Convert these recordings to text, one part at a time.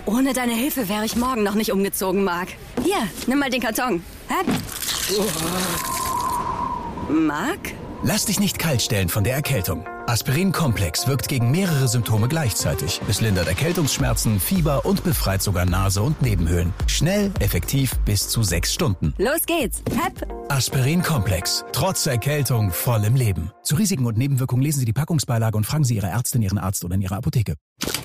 Ohne deine Hilfe wäre ich morgen noch nicht umgezogen, Marc. Hier, nimm mal den Karton. Hä? Marc? Lass dich nicht kalt stellen von der Erkältung. Aspirin-Komplex wirkt gegen mehrere Symptome gleichzeitig. Es lindert Erkältungsschmerzen, Fieber und befreit sogar Nase und Nebenhöhlen. Schnell, effektiv, bis zu 6 Stunden. Los geht's. Hep. Aspirin-Komplex. Trotz Erkältung voll im Leben. Zu Risiken und Nebenwirkungen lesen Sie die Packungsbeilage und fragen Sie Ihre Ärztin, Ihren Arzt oder in Ihrer Apotheke.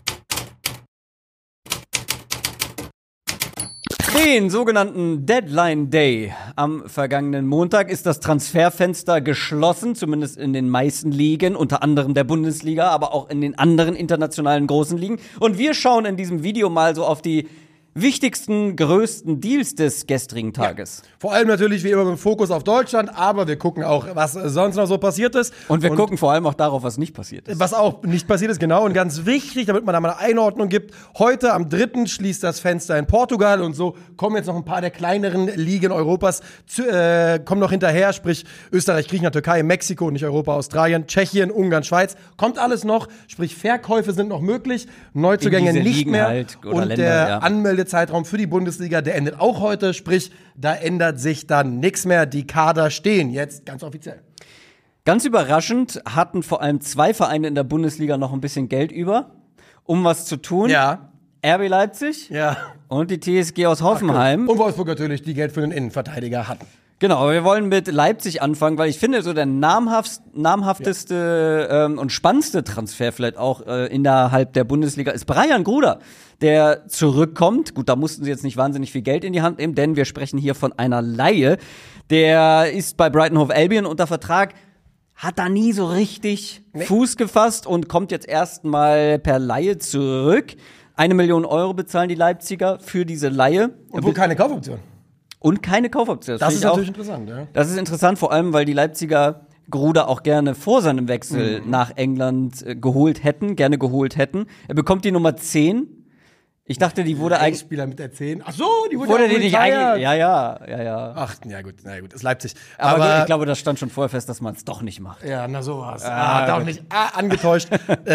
Den sogenannten Deadline Day am vergangenen Montag ist das Transferfenster geschlossen, zumindest in den meisten Ligen, unter anderem der Bundesliga, aber auch in den anderen internationalen großen Ligen. Und wir schauen in diesem Video mal so auf die wichtigsten, größten Deals des gestrigen Tages. Ja. Vor allem natürlich wie immer mit Fokus auf Deutschland, aber wir gucken auch, was sonst noch so passiert ist. Und wir gucken vor allem auch darauf, was nicht passiert ist. Was auch nicht passiert ist, genau. Und ganz wichtig, damit man da mal eine Einordnung gibt, heute am 3. schließt das Fenster in Portugal und so kommen jetzt noch ein paar der kleineren Ligen Europas, kommen noch hinterher, sprich Österreich, Griechenland, Türkei, Mexiko, nicht Europa, Australien, Tschechien, Ungarn, Schweiz. Kommt alles noch, sprich Verkäufe sind noch möglich, Neuzugänge nicht Ligen mehr. halt, oder und Länder, der Anmeldezeitraum für die Bundesliga, der endet auch heute, sprich, da ändert sich dann nichts mehr. Die Kader stehen jetzt ganz offiziell. Ganz überraschend hatten vor allem 2 Vereine in der Bundesliga noch ein bisschen Geld über, um was zu tun. Ja. RB Leipzig und die TSG aus Hoffenheim. Und Wolfsburg natürlich, die Geld für den Innenverteidiger hatten. Genau, aber wir wollen mit Leipzig anfangen, weil ich finde, so der namhafteste und spannendste Transfer vielleicht auch innerhalb der Bundesliga ist Bryan Gruder, der zurückkommt. Gut, da mussten sie jetzt nicht wahnsinnig viel Geld in die Hand nehmen, denn wir sprechen hier von einer Leihe. Der ist bei Brighton Hove Albion unter Vertrag, hat da nie so richtig Fuß gefasst und kommt jetzt erstmal per Leihe zurück. 1 Million Euro bezahlen die Leipziger für diese Leihe. Und wohl keine Kaufoption. Und keine Kaufoption. Das ist natürlich interessant, ja. Das ist interessant, vor allem, weil die Leipziger Gruder auch gerne vor seinem Wechsel nach England geholt hätten. Er bekommt die Nummer 10. Ich dachte, die wurde eigentlich. Spieler mit der 10. Ach so, die wurde die nicht eigentlich. Ja. Ach, na gut, ist Leipzig. Aber ich glaube, das stand schon vorher fest, dass man es doch nicht macht. Ja, na sowas. Hat auch nicht angetäuscht.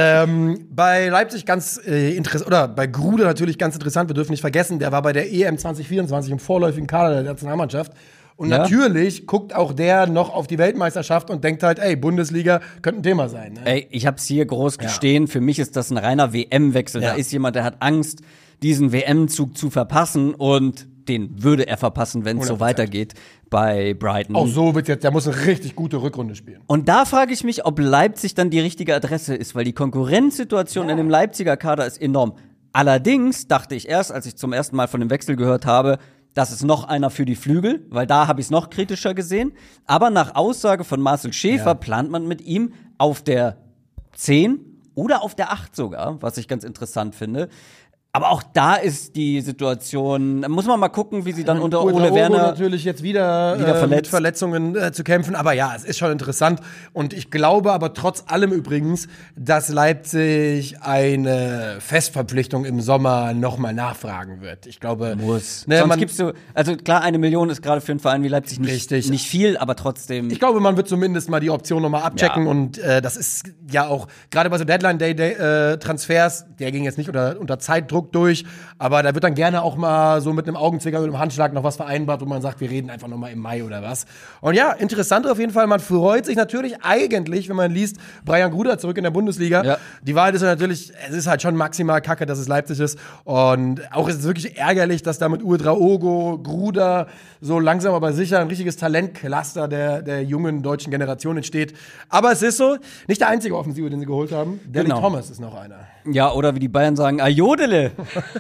Bei Leipzig ganz interessant, oder bei Gruder natürlich ganz interessant, wir dürfen nicht vergessen, der war bei der EM 2024 im vorläufigen Kader der Nationalmannschaft. Und natürlich guckt auch der noch auf die Weltmeisterschaft und denkt halt, ey, Bundesliga könnte ein Thema sein. Ne? Ey, ich hab's hier groß gestehen, für mich ist das ein reiner WM-Wechsel. Da ist jemand, der hat Angst, diesen WM-Zug zu verpassen und den würde er verpassen, wenn es so weitergeht bei Brighton. Auch so wird jetzt, der muss eine richtig gute Rückrunde spielen. Und da frage ich mich, ob Leipzig dann die richtige Adresse ist, weil die Konkurrenzsituation in dem Leipziger Kader ist enorm. Allerdings dachte ich erst, als ich zum ersten Mal von dem Wechsel gehört habe, das ist noch einer für die Flügel, weil da habe ich es noch kritischer gesehen. Aber nach Aussage von Marcel Schäfer plant man mit ihm auf der 10 oder auf der 8 sogar, was ich ganz interessant finde. Aber auch da ist die Situation, da muss man mal gucken, wie sie dann unter Ole Werner natürlich jetzt wieder mit Verletzungen zu kämpfen. Aber ja, es ist schon interessant. Und ich glaube aber trotz allem übrigens, dass Leipzig eine Festverpflichtung im Sommer nochmal nachfragen wird. Ich glaube, muss. Sonst gibst du, also klar, 1 Million ist gerade für einen Verein wie Leipzig nicht viel, aber trotzdem. Ich glaube, man wird zumindest mal die Option nochmal abchecken. Und das ist ja auch, gerade bei so Deadline-Day-Transfers, der ging jetzt nicht unter Zeitdruck durch, aber da wird dann gerne auch mal so mit einem Augenzwicker, mit einem Handschlag noch was vereinbart, wo man sagt, wir reden einfach noch mal im Mai oder was. Und ja, interessant auf jeden Fall, man freut sich natürlich eigentlich, wenn man liest, Bryan Gruder zurück in der Bundesliga. Ja. Die Wahrheit ist ja natürlich, es ist halt schon maximal kacke, dass es Leipzig ist und auch ist es wirklich ärgerlich, dass da mit Ouedraogo, Gruder so langsam aber sicher ein richtiges Talentcluster der jungen deutschen Generation entsteht. Aber es ist so, nicht der einzige Offensive, den sie geholt haben. Danny Thomas ist noch einer. Ja, oder wie die Bayern sagen, Ayodele.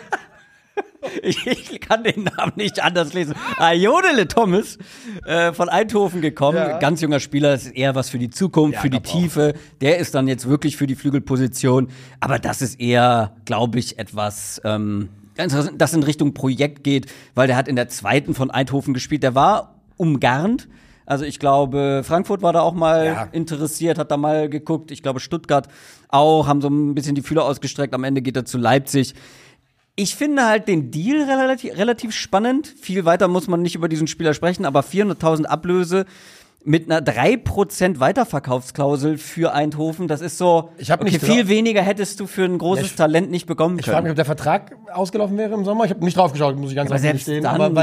Ich kann den Namen nicht anders lesen. Ayodele Thomas, von Eindhoven gekommen. Ja. Ganz junger Spieler, das ist eher was für die Zukunft, für die Tiefe. Auch. Der ist dann jetzt wirklich für die Flügelposition. Aber das ist eher, glaube ich, etwas, das in Richtung Projekt geht, weil der hat in der 2. von Eindhoven gespielt. Der war umgarnt. Also ich glaube, Frankfurt war da auch mal interessiert, hat da mal geguckt. Ich glaube, Stuttgart auch, haben so ein bisschen die Fühler ausgestreckt. Am Ende geht er zu Leipzig. Ich finde halt den Deal relativ spannend. Viel weiter muss man nicht über diesen Spieler sprechen, aber 400.000 Ablöse mit einer 3% Weiterverkaufsklausel für Eindhoven, das ist so, viel weniger hättest du für ein großes Talent nicht bekommen können. Ich frage mich, ob der Vertrag ausgelaufen wäre im Sommer. Ich habe nicht drauf geschaut, muss ich ganz ehrlich gestehen. Aber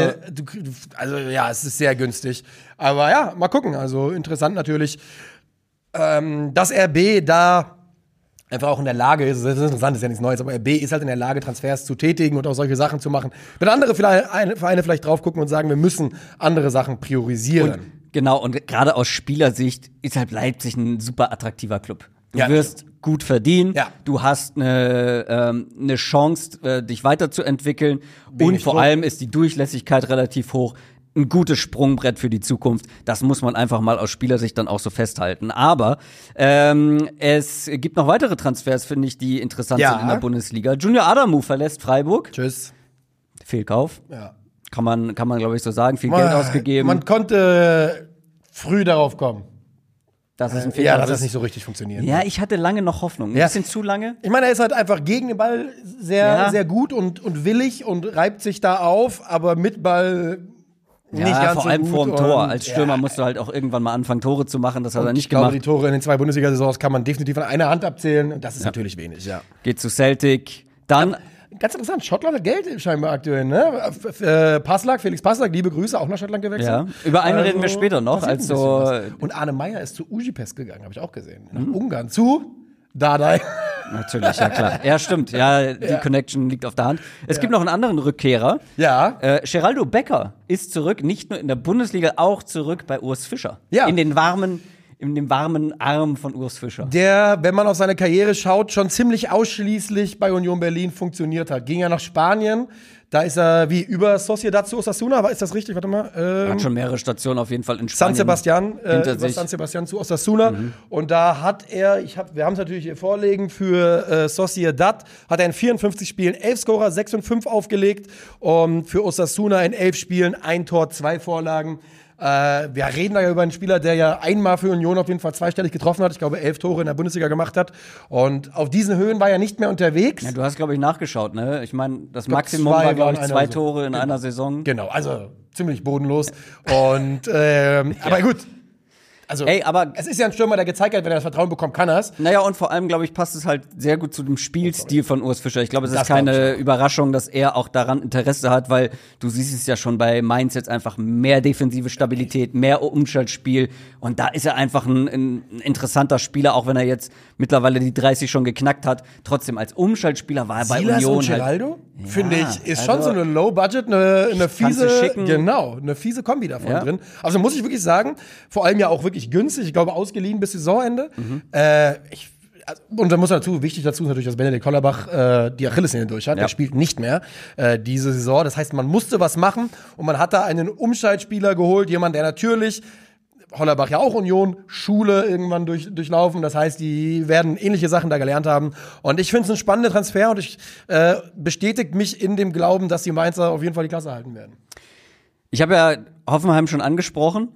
es ist sehr günstig. Aber ja, mal gucken. Also interessant natürlich, dass RB da einfach auch in der Lage ist, das ist interessant, das ist ja nichts Neues, aber RB ist halt in der Lage, Transfers zu tätigen und auch solche Sachen zu machen. Wenn andere Vereine vielleicht drauf gucken und sagen, wir müssen andere Sachen priorisieren. Genau, und gerade aus Spielersicht ist halt Leipzig ein super attraktiver Club. Du wirst gut verdienen, du hast eine Chance, dich weiterzuentwickeln und vor allem ist die Durchlässigkeit relativ hoch. Ein gutes Sprungbrett für die Zukunft. Das muss man einfach mal aus Spielersicht dann auch so festhalten. Aber es gibt noch weitere Transfers, finde ich, die interessant sind in der Bundesliga. Junior Adamu verlässt Freiburg. Tschüss. Fehlkauf. Ja. Kann man glaube ich, so sagen. Viel Geld ausgegeben. Man konnte früh darauf kommen. Das ist ein Fehler. Dass das nicht so richtig funktioniert. Ja, ich hatte lange noch Hoffnung. Ein bisschen zu lange. Ich meine, er ist halt einfach gegen den Ball sehr gut und willig und reibt sich da auf, aber mit Ball nicht ganz vor allem vor dem Tor. Als Stürmer musst du halt auch irgendwann mal anfangen, Tore zu machen. Das hat er nicht gemacht. Ich glaube, die Tore in den 2 Bundesliga-Saisons kann man definitiv an einer Hand abzählen. Das ist natürlich wenig, Geht zu Celtic. Dann ganz interessant, Schottland hat Geld scheinbar aktuell, ne? Felix Passlack, liebe Grüße, auch nach Schottland gewechselt. Ja, über einen reden wir später noch. Und Arne Meyer ist zu Ujipes gegangen, habe ich auch gesehen. Nach Ungarn zu Dardai. Natürlich, ja klar. Ja, stimmt. Ja, die Connection liegt auf der Hand. Es gibt noch einen anderen Rückkehrer. Ja. Geraldo Becker ist zurück, nicht nur in der Bundesliga, auch zurück bei Urs Fischer. Ja. In dem warmen Arm von Urs Fischer. Der, wenn man auf seine Karriere schaut, schon ziemlich ausschließlich bei Union Berlin funktioniert hat. Ging ja nach Spanien. Da ist er über Sociedad zu Osasuna, ist das richtig? Warte mal. Hat schon mehrere Stationen auf jeden Fall in Spanien. San Sebastian zu Osasuna. Und da hat er, wir haben es natürlich hier vorlegen, für Sociedad hat er in 54 Spielen 11 Scorer, 6 und 5 aufgelegt. Und für Osasuna in 11 Spielen 1 Tor, 2 Vorlagen. Wir reden da ja über einen Spieler, der ja einmal für Union auf jeden Fall zweistellig getroffen hat. Ich glaube, 11 Tore in der Bundesliga gemacht hat. Und auf diesen Höhen war er nicht mehr unterwegs. Ja, du hast, glaube ich, nachgeschaut, ne? Ich meine, das Maximum war, glaube ich, 2 Tore in einer Saison. Genau, also ziemlich bodenlos. Und, aber gut. Also, aber es ist ja ein Stürmer, der gezeigt hat, wenn er das Vertrauen bekommt, kann er es. Naja, und vor allem, glaube ich, passt es halt sehr gut zu dem Spielstil von Urs Fischer. Ich glaube, es ist keine Überraschung, dass er auch daran Interesse hat, weil du siehst es ja schon bei Mainz jetzt einfach mehr defensive Stabilität, mehr Umschaltspiel. Und da ist er einfach ein interessanter Spieler, auch wenn er jetzt mittlerweile die 30 schon geknackt hat. Trotzdem als Umschaltspieler war er bei Silas Union und Geraldo, finde ich, ist schon so eine Low-Budget, eine fiese Kombi davon drin. Also muss ich wirklich sagen, vor allem ja auch wirklich günstig, ich glaube ausgeliehen bis Saisonende. Und da muss wichtig dazu ist natürlich, dass Benedikt Hollerbach die Achillessehne durch hat. Der spielt nicht mehr diese Saison. Das heißt, man musste was machen und man hat da einen Umschaltspieler geholt, jemand, der natürlich Hollerbach ja auch Union, Schule irgendwann durchlaufen. Das heißt, die werden ähnliche Sachen da gelernt haben. Und ich finde es ein spannender Transfer und ich bestätigt mich in dem Glauben, dass die Mainzer auf jeden Fall die Klasse halten werden. Ich habe ja Hoffenheim schon angesprochen.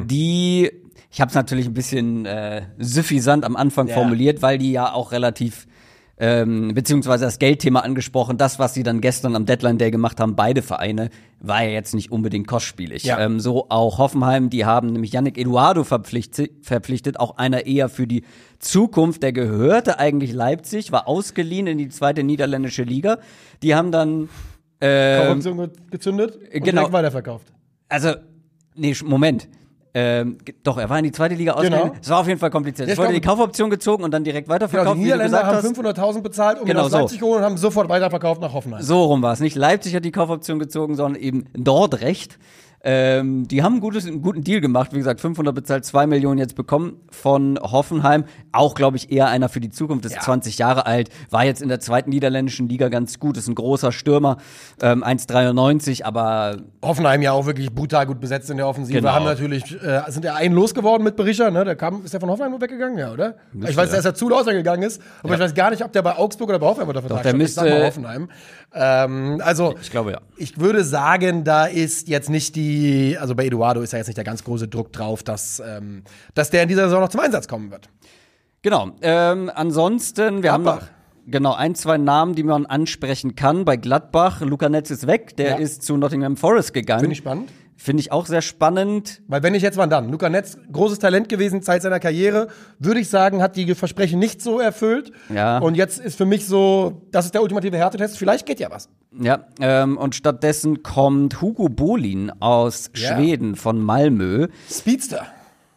Ich habe es natürlich ein bisschen süffisant am Anfang formuliert, weil die ja auch relativ beziehungsweise das Geldthema angesprochen. Das, was sie dann gestern am Deadline Day gemacht haben, beide Vereine, war ja jetzt nicht unbedingt kostspielig. Ja. So auch Hoffenheim, die haben nämlich Yannick Eduardo verpflichtet, auch einer eher für die Zukunft. Der gehörte eigentlich Leipzig, war ausgeliehen in die 2. niederländische Liga. Die haben dann Korruption gezündet und direkt weiterverkauft. Also, nee, Moment. Doch, er war in die 2. Liga ausgeliehen. Es war auf jeden Fall kompliziert. Es wurde die Kaufoption gezogen und dann direkt weiterverkauft. Genau, die Niederländer haben 500.000 bezahlt, um ihn aus Leipzig geholt und haben sofort weiterverkauft nach Hoffenheim. So rum war es. Nicht Leipzig hat die Kaufoption gezogen, sondern eben Dordrecht. Die haben einen guten Deal gemacht. Wie gesagt, 500 bezahlt, 2 Millionen jetzt bekommen von Hoffenheim. Auch, glaube ich, eher einer für die Zukunft. Ist 20 Jahre alt, war jetzt in der 2. niederländischen Liga ganz gut. Ist ein großer Stürmer, 1,93, aber Hoffenheim ja auch wirklich brutal gut besetzt in der Offensive. Genau. Haben natürlich, sind ja einen losgeworden mit Berischer, ne? Ist der von Hoffenheim nur weggegangen, ja, oder? Ich weiß, dass er zu ausgegangen ist, aber ich weiß gar nicht, ob der bei Augsburg oder bei Hoffenheim unter Vertrag steht. Ich sag mal Hoffenheim. Also, ich glaube, ja. Ich würde sagen, da ist jetzt nicht also bei Eduardo ist ja jetzt nicht der ganz große Druck drauf, dass der in dieser Saison noch zum Einsatz kommen wird. Genau. Ansonsten, wir haben noch 1, 2 Namen, die man ansprechen kann. Bei Gladbach, Luca Netz ist weg, der ist zu Nottingham Forest gegangen. Finde ich spannend. Finde ich auch sehr spannend. Weil wenn nicht jetzt, wann dann? Luca Netz, großes Talent gewesen, Zeit seiner Karriere, würde ich sagen, hat die Versprechen nicht so erfüllt. Ja. Und jetzt ist für mich so, das ist der ultimative Härtetest, vielleicht geht ja was. Ja, und stattdessen kommt Hugo Bolin aus Schweden von Malmö. Speedster.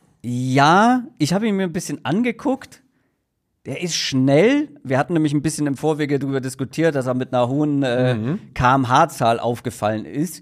Ja, ich habe ihn mir ein bisschen angeguckt. Der ist schnell. Wir hatten nämlich ein bisschen im Vorwege darüber diskutiert, dass er mit einer hohen kmh-Zahl aufgefallen ist.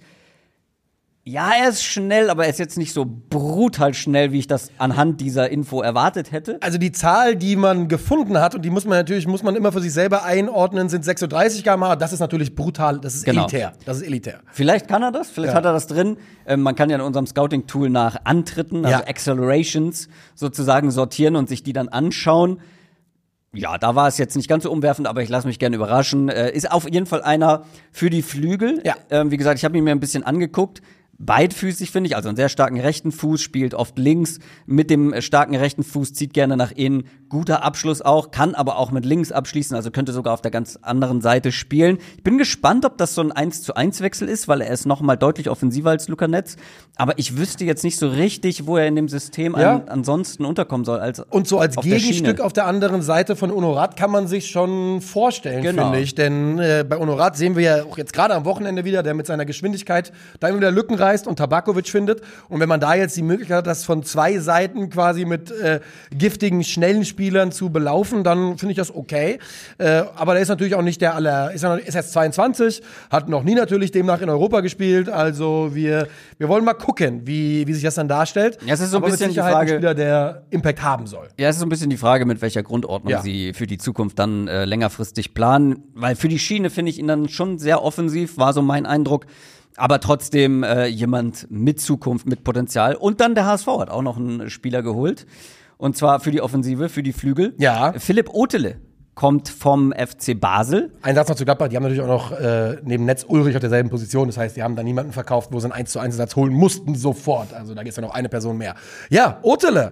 Ja, er ist schnell, aber er ist jetzt nicht so brutal schnell, wie ich das anhand dieser Info erwartet hätte. Also die Zahl, die man gefunden hat, und die muss man immer für sich selber einordnen, sind 36 km/h. Das ist natürlich brutal, das ist elitär. Das ist elitär. Vielleicht kann er das, vielleicht hat er das drin. Man kann ja in unserem Scouting-Tool nach Antritten, also Accelerations sozusagen sortieren und sich die dann anschauen. Ja, da war es jetzt nicht ganz so umwerfend, aber ich lasse mich gerne überraschen. Ist auf jeden Fall einer für die Flügel. Ja. Wie gesagt, ich habe ihn mir ein bisschen angeguckt. Beidfüßig, finde ich, also einen sehr starken rechten Fuß, spielt oft links mit dem starken rechten Fuß, zieht gerne nach innen, guter Abschluss auch, kann aber auch mit links abschließen, also könnte sogar auf der ganz anderen Seite spielen. Ich bin gespannt, ob das so ein 1:1-Wechsel ist, weil er ist noch mal deutlich offensiver als Luca Netz, aber ich wüsste jetzt nicht so richtig, wo er in dem System ansonsten unterkommen soll. Und so als Gegenstück auf der anderen Seite von Honorat kann man sich schon vorstellen, finde ich, denn bei Honorat sehen wir ja auch jetzt gerade am Wochenende wieder, der mit seiner Geschwindigkeit da immer wieder Lücken reißt und Tabakovic findet. Und wenn man da jetzt die Möglichkeit hat, das von zwei Seiten quasi mit giftigen, schnellen Spielern zu belaufen, dann finde ich das okay. Aber der ist natürlich auch nicht ist erst 22, hat noch nie natürlich demnach in Europa gespielt. Also wir wollen mal gucken, wie sich das dann darstellt. Ja, es ist so ein bisschen die Frage, ein Spieler, der Impact haben soll. Ja, es ist so ein bisschen die Frage, mit welcher Grundordnung sie für die Zukunft dann längerfristig planen. Weil für die Schiene finde ich ihn dann schon sehr offensiv, war so mein Eindruck. Aber trotzdem jemand mit Zukunft, mit Potenzial. Und dann der HSV hat auch noch einen Spieler geholt. Und zwar für die Offensive, für die Flügel. Ja. Philipp Ohtele kommt vom FC Basel. Ein Satz noch zu Gladbach. Die haben natürlich auch noch neben Netz Ulrich auf derselben Position. Das heißt, die haben da niemanden verkauft, wo sie einen 1:1-Ersatz holen mussten sofort. Also da gibt es ja noch eine Person mehr. Ja, Ohtele.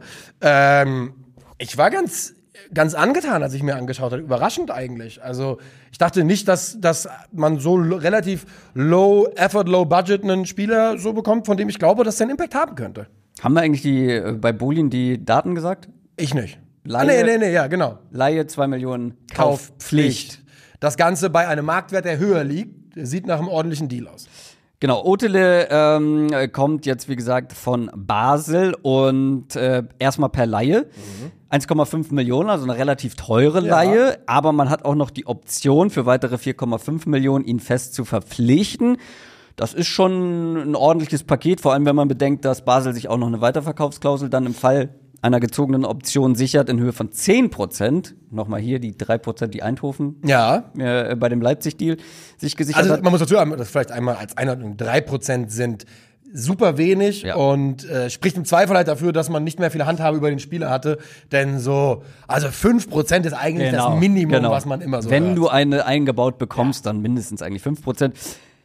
Ich war ganz angetan, als ich mir angeschaut habe. Überraschend eigentlich. Also ich dachte nicht, dass man so relativ low effort, low budget einen Spieler so bekommt, von dem ich glaube, dass der einen Impact haben könnte. Haben wir eigentlich bei Bolin die Daten gesagt? Ich nicht. Leihe, Nee, ja, genau. Leihe 2 Millionen, Kaufpflicht. Das Ganze bei einem Marktwert, der höher liegt, sieht nach einem ordentlichen Deal aus. Genau, Ohtele kommt jetzt, wie gesagt, von Basel und erstmal per Leihe. 1,5 Millionen, also eine relativ teure Leihe. Aber man hat auch noch die Option, für weitere 4,5 Millionen ihn fest zu verpflichten. Das ist schon ein ordentliches Paket, vor allem wenn man bedenkt, dass Basel sich auch noch eine Weiterverkaufsklausel dann im Fall einer gezogenen Option sichert in Höhe von 10%. Nochmal hier die 3%, die Eindhoven bei dem Leipzig-Deal sich gesichert hat. Man muss dazu haben, dass vielleicht einmal als Einordnung 3% sind super wenig und spricht im Zweifel halt dafür, dass man nicht mehr viele Handhabe über den Spieler hatte. Denn also 5% ist eigentlich das Minimum, was man immer so Wenn hört. du eine eingebaut bekommst, dann mindestens eigentlich 5%.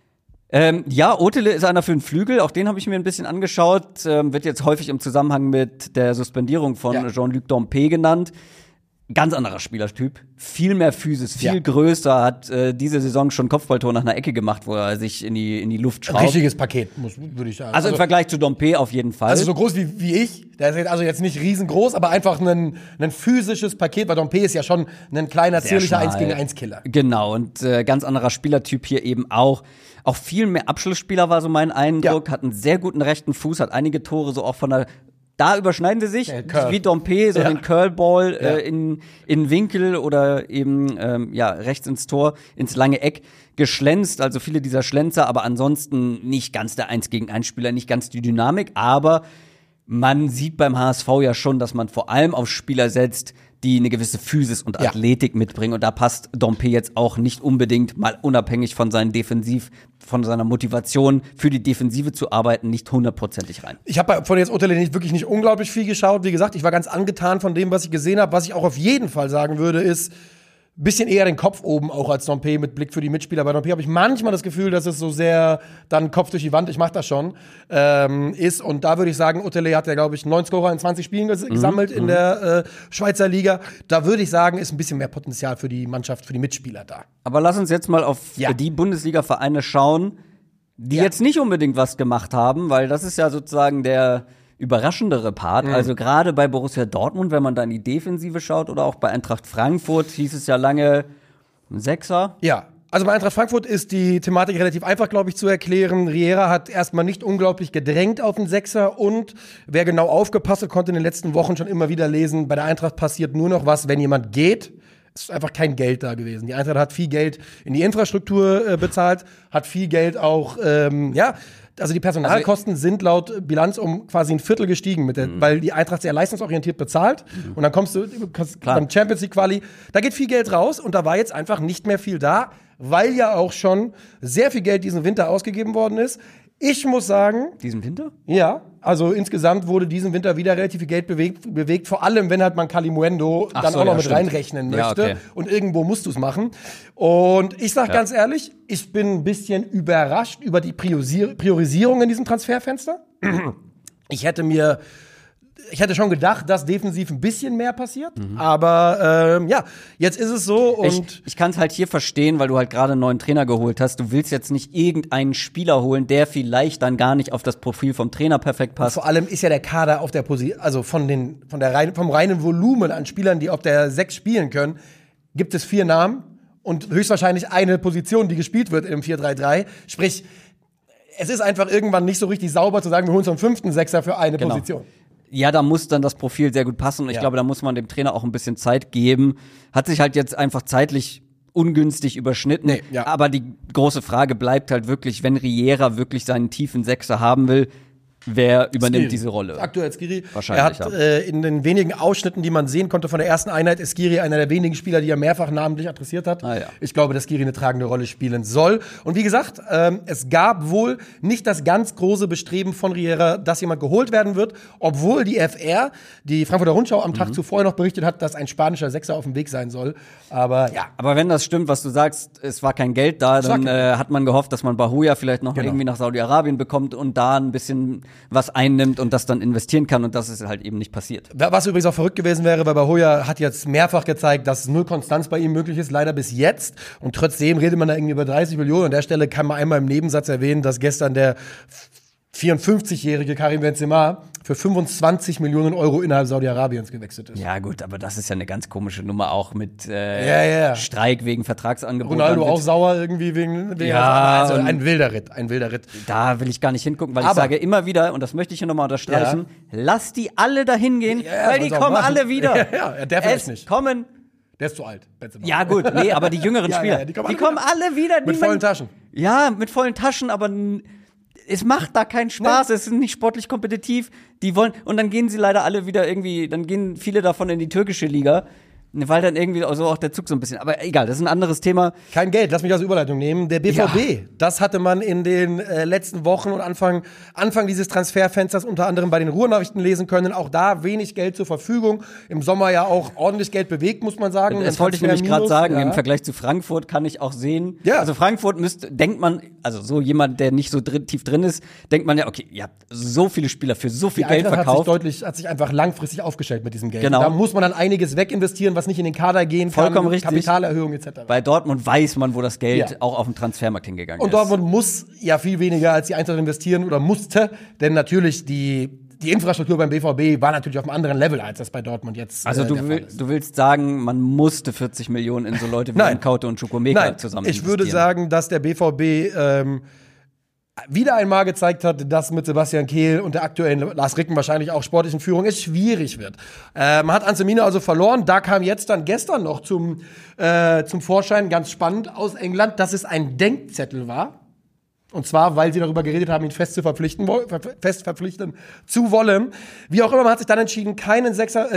Ohtele ist einer für den Flügel, auch den habe ich mir ein bisschen angeschaut, wird jetzt häufig im Zusammenhang mit der Suspendierung von Jean-Luc Dompe genannt. Ganz anderer Spielertyp, viel mehr Physis, viel größer, hat diese Saison schon Kopfballtor nach einer Ecke gemacht, wo er sich in die Luft schraubt. Richtiges Paket, würde ich sagen. Also im Vergleich zu Dompe auf jeden Fall. Also so groß wie ich, der ist also jetzt nicht riesengroß, aber einfach ein physisches Paket, weil Dompe ist ja schon ein kleiner, zierlicher 1-gegen-1-Killer. Genau, und ganz anderer Spielertyp hier eben auch. Auch viel mehr Abschlussspieler war so mein Eindruck, hat einen sehr guten rechten Fuß, hat einige Tore so auch von der. Da überschneiden sie sich, wie Dompe, so den Curlball in Winkel oder eben rechts ins Tor, ins lange Eck geschlänzt. Also viele dieser Schlenzer, aber ansonsten nicht ganz der 1-gegen-1-Spieler, nicht ganz die Dynamik. Aber man sieht beim HSV ja schon, dass man vor allem auf Spieler setzt, die eine gewisse Physis und Athletik mitbringen. Und da passt Dompe jetzt auch nicht unbedingt, mal unabhängig von von seiner Motivation für die Defensive zu arbeiten, nicht 100%ig rein. Ich habe von jetzt Ohtele wirklich nicht unglaublich viel geschaut. Wie gesagt, ich war ganz angetan von dem, was ich gesehen habe. Was ich auch auf jeden Fall sagen würde, ist bisschen eher den Kopf oben auch als Dompe mit Blick für die Mitspieler. Bei Dompe habe ich manchmal das Gefühl, dass es so sehr dann Kopf durch die Wand, ich mach das schon, ist. Und da würde ich sagen, Ohtele hat ja, glaube ich, 9 Scorer in 20 Spielen gesammelt in der Schweizer Liga. Da würde ich sagen, ist ein bisschen mehr Potenzial für die Mannschaft, für die Mitspieler da. Aber lass uns jetzt mal auf die Bundesliga-Vereine schauen, die jetzt nicht unbedingt was gemacht haben, weil das ist ja sozusagen der überraschendere Part. Also gerade bei Borussia Dortmund, wenn man da in die Defensive schaut oder auch bei Eintracht Frankfurt, hieß es ja lange ein Sechser. Ja. Also bei Eintracht Frankfurt ist die Thematik relativ einfach, glaube ich, zu erklären. Riera hat erstmal nicht unglaublich gedrängt auf den Sechser und wer genau aufgepasst hat, konnte in den letzten Wochen schon immer wieder lesen, bei der Eintracht passiert nur noch was, wenn jemand geht. Es ist einfach kein Geld da gewesen. Die Eintracht hat viel Geld in die Infrastruktur bezahlt, hat viel Geld auch, also die Personalkosten sind laut Bilanz um quasi ein Viertel gestiegen, weil die Eintracht sehr leistungsorientiert bezahlt. Und dann kommst du beim Champions League Quali, da geht viel Geld raus und da war jetzt einfach nicht mehr viel da, weil ja auch schon sehr viel Geld diesen Winter ausgegeben worden ist. Ich muss sagen. Diesen Winter? Ja, also insgesamt wurde diesen Winter wieder relativ viel Geld bewegt, vor allem wenn halt man Kalimuendo dann auch noch mit reinrechnen möchte. Ja, okay. Und irgendwo musst du es machen. Und ich sag ganz ehrlich, ich bin ein bisschen überrascht über die Priorisierung in diesem Transferfenster. Ich hätte schon gedacht, dass defensiv ein bisschen mehr passiert. Aber jetzt ist es so. Und ich kann es halt hier verstehen, weil du halt gerade einen neuen Trainer geholt hast. Du willst jetzt nicht irgendeinen Spieler holen, der vielleicht dann gar nicht auf das Profil vom Trainer perfekt passt. Und vor allem ist ja der Kader auf der Position, also vom reinen Volumen an Spielern, die auf der 6 spielen können, gibt es 4 Namen und höchstwahrscheinlich eine Position, die gespielt wird im 4-3-3. Sprich, es ist einfach irgendwann nicht so richtig sauber zu sagen, wir holen so einen 5. Sechser für eine Position. Ja, da muss dann das Profil sehr gut passen und ich glaube, da muss man dem Trainer auch ein bisschen Zeit geben. Hat sich halt jetzt einfach zeitlich ungünstig überschnitten. Aber die große Frage bleibt halt wirklich, wenn Riera wirklich seinen tiefen Sechser haben will, wer übernimmt diese Rolle? Aktuell Skiri. Wahrscheinlich. Er hat in den wenigen Ausschnitten, die man sehen konnte von der ersten Einheit, ist Skiri einer der wenigen Spieler, die er mehrfach namentlich adressiert hat. Ich glaube, dass Skiri eine tragende Rolle spielen soll. Und wie gesagt, es gab wohl nicht das ganz große Bestreben von Riera, dass jemand geholt werden wird, obwohl die FR, die Frankfurter Rundschau, am Tag zuvor noch berichtet hat, dass ein spanischer Sechser auf dem Weg sein soll. Aber Aber wenn das stimmt, was du sagst, es war kein Geld da, dann hat man gehofft, dass man Bahoya vielleicht noch irgendwie nach Saudi-Arabien bekommt und da ein bisschen was einnimmt und das dann investieren kann und das ist halt eben nicht passiert. Was übrigens auch verrückt gewesen wäre, weil Bahoya hat jetzt mehrfach gezeigt, dass null Konstanz bei ihm möglich ist, leider bis jetzt. Und trotzdem redet man da irgendwie über 30 Millionen. An der Stelle kann man einmal im Nebensatz erwähnen, dass gestern der 54-jährige Karim Benzema für 25 Millionen Euro innerhalb Saudi-Arabiens gewechselt ist. Ja gut, aber das ist ja eine ganz komische Nummer auch mit Streik wegen Vertragsangeboten. Ronaldo auch sauer irgendwie wegen also ein wilder Ritt. Da will ich gar nicht hingucken, weil ich sage immer wieder, und das möchte ich hier nochmal unterstreichen, lass die alle dahin gehen, weil die kommen alle wieder. Er darf jetzt nicht. Der ist zu alt, Benzema. Ja gut, aber die jüngeren Spieler, die kommen alle wieder. Mit vollen Taschen. Ja, mit vollen Taschen, aber es macht da keinen Spaß, es ist nicht sportlich kompetitiv. Die wollen, und dann gehen sie leider alle wieder dann gehen viele davon in die türkische Liga, weil dann irgendwie also auch der Zug so ein bisschen, aber egal, das ist ein anderes Thema. Kein Geld, lass mich als Überleitung nehmen. Der BVB, das hatte man in den letzten Wochen und Anfang dieses Transferfensters unter anderem bei den Ruhrnachrichten lesen können. Auch da wenig Geld zur Verfügung. Im Sommer ja auch ordentlich Geld bewegt, muss man sagen. Das wollte ich nämlich gerade sagen. Im Vergleich zu Frankfurt kann ich auch sehen. Ja. Also Frankfurt denkt man, also so jemand, der nicht so tief drin ist, denkt man ja, okay, ihr habt so viele Spieler für so viel Geld verkauft. Hat sich einfach langfristig aufgestellt mit diesem Geld. Genau. Da muss man dann einiges weginvestieren, was nicht in den Kader gehen kann. Vollkommen richtig. Kapitalerhöhung etc. Bei Dortmund weiß man, wo das Geld auch auf dem Transfermarkt hingegangen ist. Und Dortmund muss ja viel weniger als die Eintracht investieren oder musste, denn natürlich die Infrastruktur beim BVB war natürlich auf einem anderen Level, als das bei Dortmund jetzt Also du willst sagen, man musste 40 Millionen in so Leute wie Kaute und Chukwuemeka zusammen investieren. Ich würde sagen, dass der BVB wieder einmal gezeigt hat, dass mit Sebastian Kehl und der aktuellen Lars Ricken wahrscheinlich auch sportlichen Führung es schwierig wird. Man hat Anselmino also verloren. Da kam jetzt dann gestern noch zum Vorschein, ganz spannend, aus England, dass es ein Denkzettel war. Und zwar, weil sie darüber geredet haben, ihn fest verpflichten zu wollen. Wie auch immer, man hat sich dann entschieden, keinen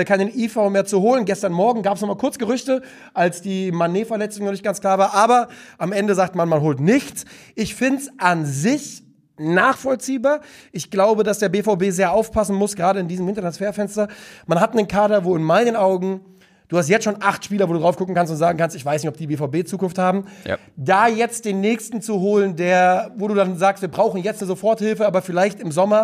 IV mehr zu holen. Gestern Morgen gab es noch mal kurz Gerüchte, als die Mané-Verletzung noch nicht ganz klar war. Aber am Ende sagt man holt nichts. Ich finde es an sich nachvollziehbar. Ich glaube, dass der BVB sehr aufpassen muss, gerade in diesem Wintertransferfenster. Man hat einen Kader, wo in meinen Augen Du hast jetzt schon 8 Spieler, wo du drauf gucken kannst und sagen kannst, ich weiß nicht, ob die BVB Zukunft haben. Ja. Da jetzt den nächsten zu holen, wo du dann sagst, wir brauchen jetzt eine Soforthilfe, aber vielleicht im Sommer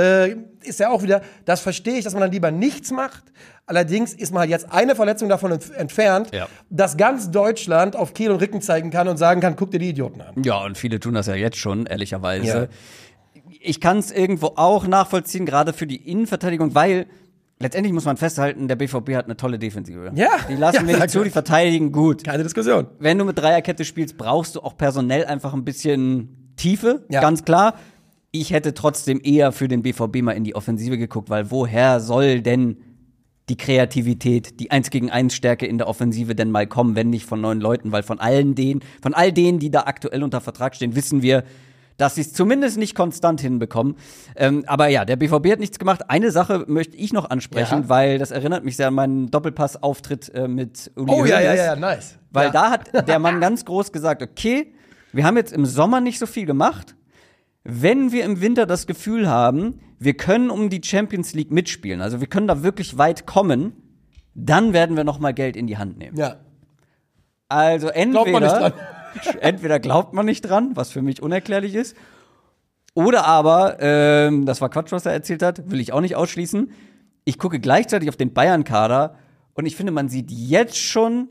ist ja auch wieder, das verstehe ich, dass man dann lieber nichts macht. Allerdings ist man halt jetzt eine Verletzung davon entfernt, dass ganz Deutschland auf Kehl und Ricken zeigen kann und sagen kann, guck dir die Idioten an. Ja, und viele tun das ja jetzt schon, ehrlicherweise. Ja. Ich kann es irgendwo auch nachvollziehen, gerade für die Innenverteidigung, weil letztendlich muss man festhalten, der BVB hat eine tolle Defensive. Ja. Die lassen wir nicht zu, die verteidigen gut. Keine Diskussion. Wenn du mit Dreierkette spielst, brauchst du auch personell einfach ein bisschen Tiefe, ganz klar. Ich hätte trotzdem eher für den BVB mal in die Offensive geguckt, weil woher soll denn die Kreativität, die 1-gegen-1-Stärke in der Offensive denn mal kommen, wenn nicht von neuen Leuten? Weil von all denen, die da aktuell unter Vertrag stehen, wissen wir, dass sie es zumindest nicht konstant hinbekommen. Aber ja, der BVB hat nichts gemacht. Eine Sache möchte ich noch ansprechen, weil das erinnert mich sehr an meinen Doppelpass-Auftritt mit Uli Hoeneß. Ja, nice. Weil da hat der Mann ganz groß gesagt, okay, wir haben jetzt im Sommer nicht so viel gemacht. Wenn wir im Winter das Gefühl haben, wir können um die Champions League mitspielen, also wir können da wirklich weit kommen, dann werden wir noch mal Geld in die Hand nehmen. Ja. Also Glaubt man nicht dran. Entweder glaubt man nicht dran, was für mich unerklärlich ist, oder aber, das war Quatsch, was er erzählt hat, will ich auch nicht ausschließen. Ich gucke gleichzeitig auf den Bayern-Kader und ich finde, man sieht jetzt schon,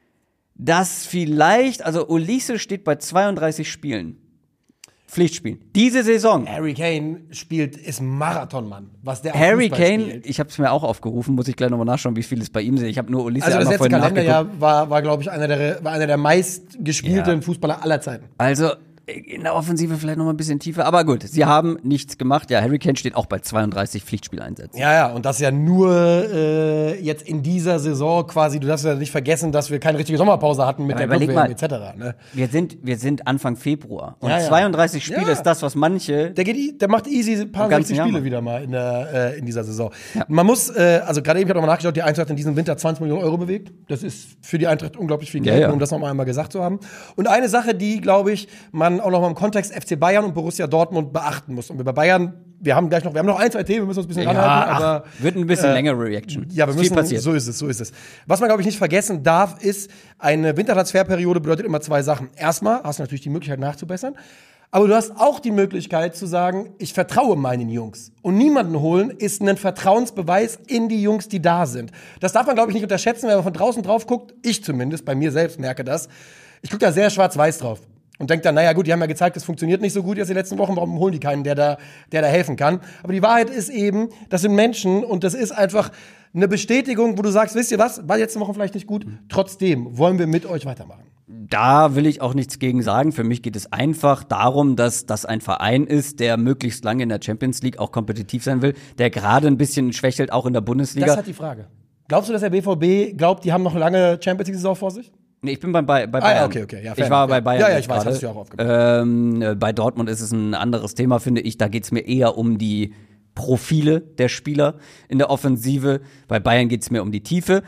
dass vielleicht, also Olise steht bei 32 Spielen. Pflichtspielen. Diese Saison. Harry Kane ist Marathonmann. Was der Harry Kane, spielt. Ich habe es mir auch aufgerufen, muss ich gleich nochmal nachschauen, wie viel es bei ihm sind. Ich habe nur Olise Also das letzte Kalenderjahr war war glaube ich, einer der meistgespielten Fußballer aller Zeiten. Also in der Offensive vielleicht noch mal ein bisschen tiefer, aber gut, sie haben nichts gemacht. Ja, Harry Kane steht auch bei 32 Pflichtspieleinsätzen. Ja, und das ja nur jetzt in dieser Saison quasi, du darfst ja nicht vergessen, dass wir keine richtige Sommerpause hatten mit der Club-WM etc. Ne? Wir sind Anfang Februar und 32 Spiele ist das, was manche... Der macht easy ein paar 60 Spiele wieder mal in dieser Saison. Ja. Man muss, also gerade eben, ich habe nochmal nachgeschaut, die Eintracht in diesem Winter 20 Millionen Euro bewegt. Das ist für die Eintracht unglaublich viel Geld, um das noch einmal gesagt zu haben. Und eine Sache, die, glaube ich, man auch noch mal im Kontext FC Bayern und Borussia Dortmund beachten muss. Und bei Bayern, wir haben noch 1, 2 Themen, wir müssen uns ein bisschen ranhalten. Aber wird ein bisschen längere Reaction. Ja, viel passiert. So ist es. Was man, glaube ich, nicht vergessen darf, ist, eine Wintertransferperiode bedeutet immer 2 Sachen. Erstmal hast du natürlich die Möglichkeit nachzubessern, aber du hast auch die Möglichkeit zu sagen, ich vertraue meinen Jungs. Und niemanden holen ist ein Vertrauensbeweis in die Jungs, die da sind. Das darf man, glaube ich, nicht unterschätzen, wenn man von draußen drauf guckt. Ich zumindest, bei mir selbst merke das. Ich gucke da sehr schwarz-weiß drauf. Und denkt dann, naja gut, die haben ja gezeigt, es funktioniert nicht so gut jetzt die letzten Wochen, warum holen die keinen, der da helfen kann? Aber die Wahrheit ist eben, das sind Menschen und das ist einfach eine Bestätigung, wo du sagst, wisst ihr was, war letzte Woche vielleicht nicht gut, trotzdem wollen wir mit euch weitermachen. Da will ich auch nichts gegen sagen. Für mich geht es einfach darum, dass das ein Verein ist, der möglichst lange in der Champions League auch kompetitiv sein will, der gerade ein bisschen schwächelt, auch in der Bundesliga. Das hat die Frage. Glaubst du, dass der BVB glaubt, die haben noch eine lange Champions League-Saison vor sich? Nee, ich bin bei Bayern. Okay. Ja, ich war bei Bayern. Ja, ich weiß, hast du ja auch aufgemacht. Bei Dortmund ist es ein anderes Thema, finde ich. Da geht es mir eher um die Profile der Spieler in der Offensive. Bei Bayern geht es mir um die Tiefe.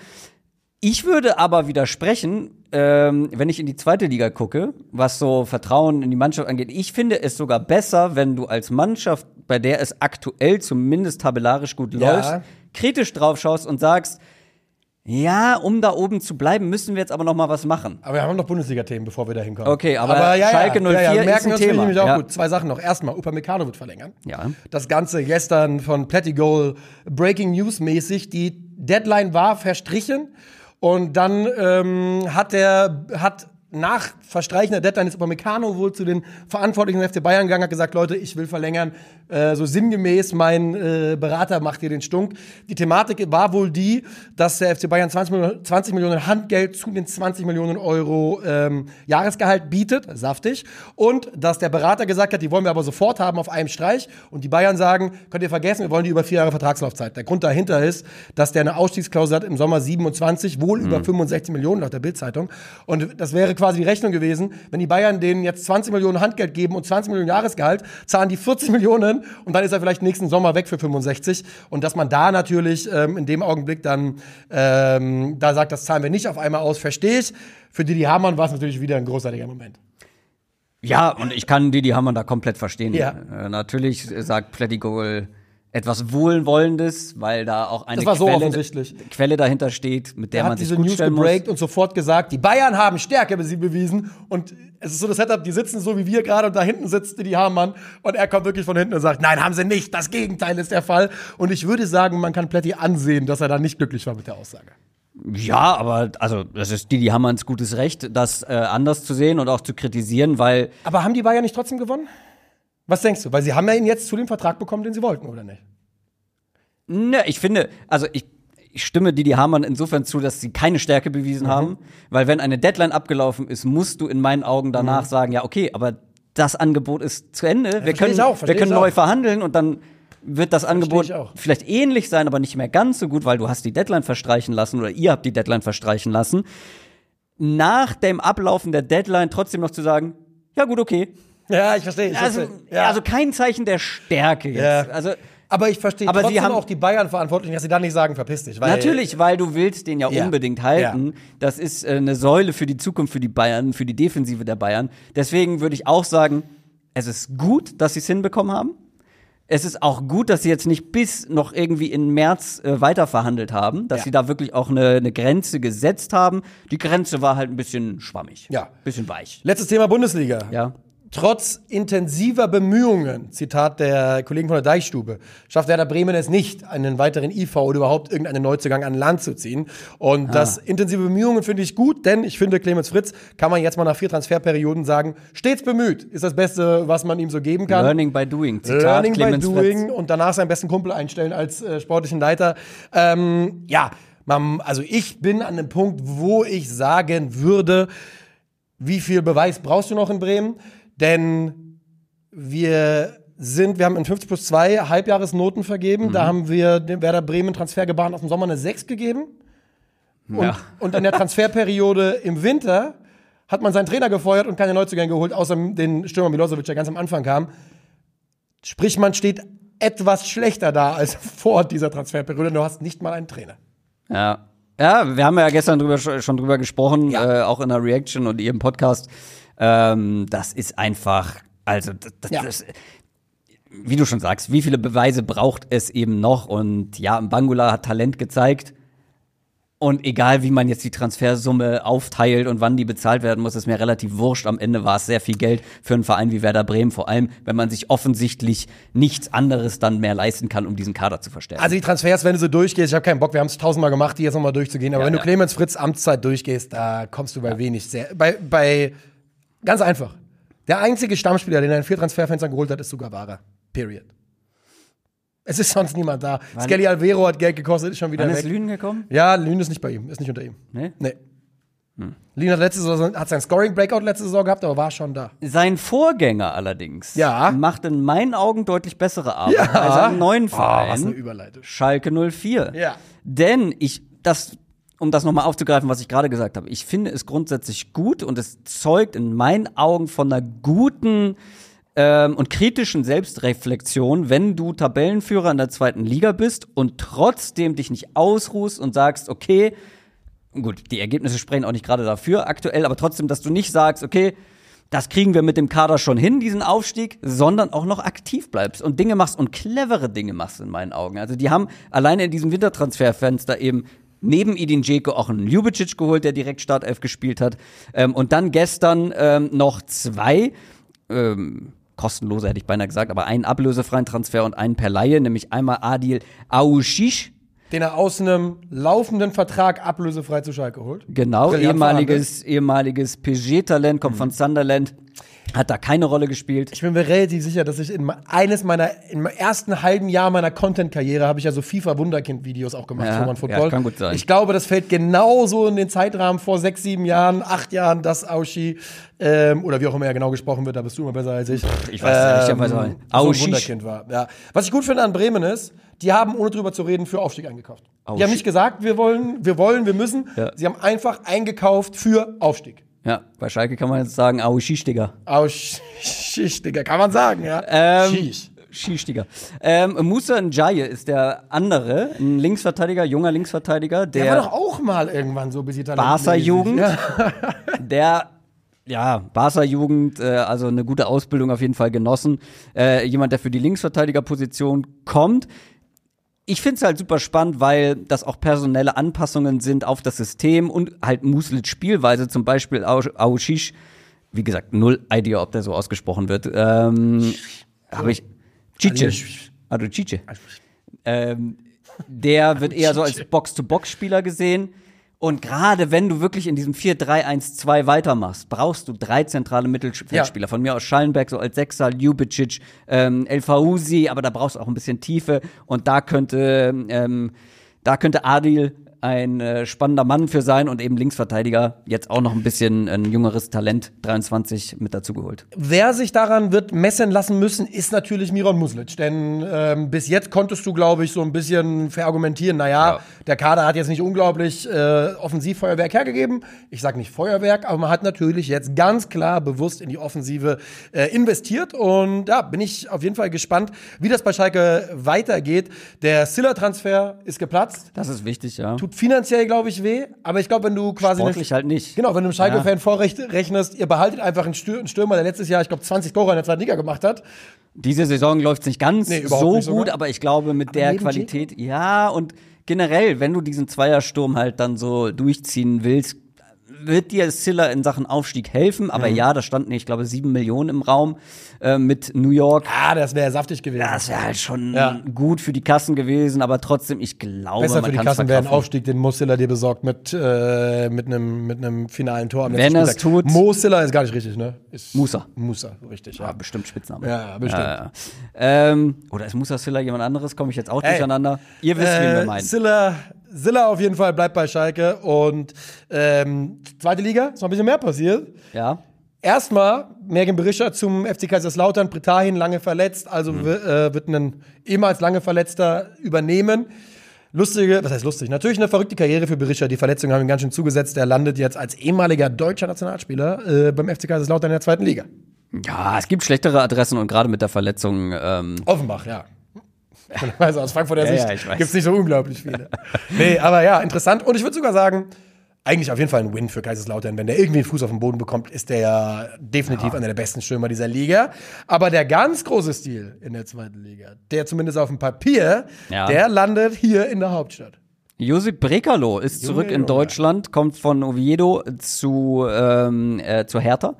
Ich würde aber widersprechen, wenn ich in die zweite Liga gucke, was so Vertrauen in die Mannschaft angeht. Ich finde es sogar besser, wenn du als Mannschaft, bei der es aktuell zumindest tabellarisch gut läuft, kritisch drauf schaust und sagst, ja, um da oben zu bleiben, müssen wir jetzt aber noch mal was machen. Aber wir haben noch Bundesliga-Themen, bevor wir da hinkommen. Okay, aber Schalke 04 ist ein Thema. Nämlich auch gut. 2 Sachen noch. Erstmal, Upamecano wird verlängern. Ja. Das Ganze gestern von Plättigol Breaking News mäßig. Die Deadline war verstrichen und dann hat nach Verstreichen der Deadline ist Upamecano wohl zu den Verantwortlichen des FC Bayern gegangen, hat gesagt, Leute, ich will verlängern, so sinngemäß, mein Berater macht hier den Stunk. Die Thematik war wohl die, dass der FC Bayern 20 Millionen Handgeld zu den 20 Millionen Euro Jahresgehalt bietet, saftig, und dass der Berater gesagt hat, die wollen wir aber sofort haben auf einem Streich, und die Bayern sagen, könnt ihr vergessen, wir wollen die über 4 Jahre Vertragslaufzeit. Der Grund dahinter ist, dass der eine Ausstiegsklausel hat im Sommer 27, wohl über 65 Millionen laut der Bild-Zeitung, und das wäre quasi die Rechnung gewesen, wenn die Bayern denen jetzt 20 Millionen Handgeld geben und 20 Millionen Jahresgehalt, zahlen die 40 Millionen und dann ist er vielleicht nächsten Sommer weg für 65. Und dass man da natürlich in dem Augenblick dann da sagt, das zahlen wir nicht auf einmal aus, verstehe ich. Für Didi Hamann war es natürlich wieder ein großartiger Moment. Ja, und ich kann Didi Hamann da komplett verstehen. Ja. Natürlich sagt Plättigol, etwas Wohlwollendes, weil da auch eine Quelle dahinter steht, mit der man sich gut stellen muss. Er hat diese News gebreakt und sofort gesagt, die Bayern haben Stärke bewiesen. Und es ist so das Setup, die sitzen so wie wir gerade und da hinten sitzt die Hamann und er kommt wirklich von hinten und sagt, nein, haben sie nicht, das Gegenteil ist der Fall. Und ich würde sagen, man kann Plätti ansehen, dass er da nicht glücklich war mit der Aussage. Ja, aber also das ist Didi Hamanns gutes Recht, das anders zu sehen und auch zu kritisieren, weil. Aber haben die Bayern nicht trotzdem gewonnen? Was denkst du? Weil sie haben ja ihn jetzt zu dem Vertrag bekommen, den sie wollten, oder nicht? Ne, ich finde, also ich stimme Didi Hamann insofern zu, dass sie keine Stärke bewiesen haben, weil wenn eine Deadline abgelaufen ist, musst du in meinen Augen danach sagen, ja, okay, aber das Angebot ist zu Ende, ja, wir können neu verhandeln und dann wird das Angebot vielleicht ähnlich sein, aber nicht mehr ganz so gut, weil du hast die Deadline verstreichen lassen oder ihr habt die Deadline verstreichen lassen. Nach dem Ablaufen der Deadline trotzdem noch zu sagen, ja gut, okay. Ja, ich verstehe. Also kein Zeichen der Stärke jetzt. Ja. Also, aber ich verstehe trotzdem sie haben auch die Bayern-Verantwortlichen, dass sie da nicht sagen, verpiss dich. Weil natürlich, weil du willst den ja unbedingt halten. Ja. Das ist eine Säule für die Zukunft für die Bayern, für die Defensive der Bayern. Deswegen würde ich auch sagen, es ist gut, dass sie es hinbekommen haben. Es ist auch gut, dass sie jetzt nicht bis noch irgendwie im März weiterverhandelt haben, dass sie da wirklich auch eine Grenze gesetzt haben. Die Grenze war halt ein bisschen schwammig, bisschen weich. Letztes Thema Bundesliga. Ja. Trotz intensiver Bemühungen, Zitat der Kollegen von der Deichstube, schafft Werder Bremen es nicht, einen weiteren IV oder überhaupt irgendeinen Neuzugang an Land zu ziehen. Und das intensive Bemühungen finde ich gut, denn ich finde, Clemens Fritz kann man jetzt mal nach 4 Transferperioden sagen, stets bemüht, ist das Beste, was man ihm so geben kann. Learning by doing, Zitat Learning Clemens by doing Fritz. Und danach seinen besten Kumpel einstellen als sportlichen Leiter. Also ich bin an dem Punkt, wo ich sagen würde, wie viel Beweis brauchst du noch in Bremen? Denn wir haben in 50+2 Halbjahresnoten vergeben. Da haben wir dem Werder Bremen Transfergebaren aus dem Sommer eine 6 gegeben. Und in der Transferperiode im Winter hat man seinen Trainer gefeuert und keine Neuzugänge geholt, außer den Stürmer Milosevic, der ganz am Anfang kam. Sprich, man steht etwas schlechter da als vor dieser Transferperiode. Du hast nicht mal einen Trainer. Ja, wir haben ja gestern schon drüber gesprochen, auch in der Reaction und ihrem Podcast. Das ist einfach, also das, wie du schon sagst, wie viele Beweise braucht es eben noch? Und ja, Bangula hat Talent gezeigt. Und egal, wie man jetzt die Transfersumme aufteilt und wann die bezahlt werden muss, ist mir relativ wurscht. Am Ende war es sehr viel Geld für einen Verein wie Werder Bremen, vor allem, wenn man sich offensichtlich nichts anderes dann mehr leisten kann, um diesen Kader zu verstärken. Also die Transfers, wenn du so durchgehst, ich habe keinen Bock, wir haben es 1000-mal gemacht, die jetzt nochmal durchzugehen, aber wenn du Clemens Fritz Amtszeit durchgehst, da kommst du bei wenig bei ganz einfach. Der einzige Stammspieler, den er in 4 Transferfenstern geholt hat, ist Sugawara. Period. Es ist sonst niemand da. Skelly Alvero hat Geld gekostet, ist schon wieder weg. Wann ist Lünen gekommen? Ja, Lünen ist nicht bei ihm, ist nicht unter ihm. Nee. Lünen hat seinen Scoring-Breakout letzte Saison gehabt, aber war schon da. Sein Vorgänger allerdings macht in meinen Augen deutlich bessere Arbeit als einen neuen Verein. Was eine Überleitung. Schalke 04. Ja. Denn um das nochmal aufzugreifen, was ich gerade gesagt habe, ich finde es grundsätzlich gut und es zeugt in meinen Augen von einer guten und kritischen Selbstreflexion, wenn du Tabellenführer in der 2. Liga bist und trotzdem dich nicht ausruhst und sagst, okay, gut, die Ergebnisse sprechen auch nicht gerade dafür aktuell, aber trotzdem, dass du nicht sagst, okay, das kriegen wir mit dem Kader schon hin, diesen Aufstieg, sondern auch noch aktiv bleibst und Dinge machst und clevere Dinge machst in meinen Augen. Also die haben alleine in diesem Wintertransferfenster eben neben Edin Dzeko auch einen Ljubicic geholt, der direkt Startelf gespielt hat. Und dann gestern noch 2 kostenlose, hätte ich beinahe gesagt, aber einen ablösefreien Transfer und einen per Leihe, nämlich einmal Adil Aouchiche. Den er aus einem laufenden Vertrag ablösefrei zu Schalke holt. Genau, ehemaliges PSG-Talent, kommt von Sunderland. Hat da keine Rolle gespielt. Ich bin mir relativ sicher, dass ich im ersten halben Jahr meiner Content-Karriere habe ich ja so FIFA-Wunderkind-Videos auch gemacht für OneFootball. Ja, kann gut sein. Ich glaube, das fällt genauso in den Zeitrahmen vor 6, 7 Jahren, 8 Jahren, das Aouchi, oder wie auch immer er genau gesprochen wird, da bist du immer besser als ich. Ich weiß nicht, so ein Wunderkind war. Ja. Was ich gut finde an Bremen ist, die haben, ohne drüber zu reden, für Aufstieg eingekauft. Die haben nicht gesagt, wir müssen. Ja. Sie haben einfach eingekauft für Aufstieg. Ja, bei Schalke kann man jetzt sagen, Aouchiche-Digger. Aouchiche-Digger, kann man sagen, ja. Schiestiger. Moussa Ndiaye ist der andere, ein Linksverteidiger, junger Linksverteidiger. Der war doch auch mal irgendwann so ein bisschen Barca-Jugend. Ja. Der Ja, Barca-Jugend, also eine gute Ausbildung auf jeden Fall genossen. Jemand, der für die Linksverteidigerposition kommt. Ich finde es halt super spannend, weil das auch personelle Anpassungen sind auf das System und halt Muslits Spielweise, zum Beispiel Aouchiche. Wie gesagt, null Idea, ob der so ausgesprochen wird. Habe ich Chiche. Also Chiche. Der wird eher so als Box-to-Box-Spieler gesehen. Und gerade wenn du wirklich in diesem 4-3-1-2 weitermachst, brauchst du 3 zentrale Mittelfeldspieler. Von mir aus Schallenberg so als Sechser, Ljubicic, El Fauzi, aber da brauchst du auch ein bisschen Tiefe. Und da könnte Adil ein spannender Mann für sein und eben Linksverteidiger, jetzt auch noch ein bisschen ein jüngeres Talent, 23 mit dazu geholt. Wer sich daran wird messen lassen müssen, ist natürlich Miran Muslic. Denn bis jetzt konntest du, glaube ich, so ein bisschen verargumentieren, der Kader hat jetzt nicht unglaublich Offensivfeuerwerk hergegeben. Ich sage nicht Feuerwerk, aber man hat natürlich jetzt ganz klar bewusst in die Offensive investiert. Und da bin ich auf jeden Fall gespannt, wie das bei Schalke weitergeht. Der Silla-Transfer ist geplatzt. Das ist wichtig, ja. Tut finanziell, glaube ich, weh. Aber ich glaube, wenn du quasi sportlich halt nicht. Genau, wenn du einem Schalke-Fan vorrechnest, ihr behaltet einfach einen Stürmer, der letztes Jahr, ich glaube, 20 Tore in der zweiten Liga gemacht hat. Diese Saison läuft es nicht ganz so gut, aber ich glaube, mit der Qualität, ja, und generell, wenn du diesen Zweiersturm halt dann so durchziehen willst, wird dir Silla in Sachen Aufstieg helfen, aber ja, da standen, ich glaube, 7 Millionen im Raum mit New York. Ja, das wäre saftig gewesen. Das wäre halt schon gut für die Kassen gewesen, aber trotzdem, ich glaube, besser man für die Kassen wäre ein Aufstieg, den Mo Silla dir besorgt mit einem finalen Tor am letzten Wenn er es tut. Mo Silla ist gar nicht richtig, ne? Ist Musa, richtig. Ja, bestimmt Spitzname. Ja, bestimmt. Oder ist Musa Silla jemand anderes? Komme ich jetzt auch durcheinander? Ihr wisst, wen wir meinen. Silla auf jeden Fall bleibt bei Schalke und zweite Liga, ist noch ein bisschen mehr passiert. Ja. Erstmal Mergen Berischer zum FC Kaiserslautern, Pretahin lange verletzt, also wird ein ehemals lange Verletzter übernehmen. Was heißt lustig? Natürlich eine verrückte Karriere für Berischer, die Verletzungen haben ihn ganz schön zugesetzt. Der landet jetzt als ehemaliger deutscher Nationalspieler beim FC Kaiserslautern in der zweiten Liga. Ja, es gibt schlechtere Adressen und gerade mit der Verletzung Offenbach, ja. Also aus Frankfurter Sicht gibt es nicht so unglaublich viele. Nee, aber ja, interessant. Und ich würde sogar sagen, eigentlich auf jeden Fall ein Win für Kaiserslautern. Wenn der irgendwie einen Fuß auf den Boden bekommt, ist der ja definitiv einer der besten Stürmer dieser Liga. Aber der ganz große Stil in der zweiten Liga, der zumindest auf dem Papier, der landet hier in der Hauptstadt. Josip Brekalo ist zurück in Deutschland, kommt von Oviedo zu Hertha.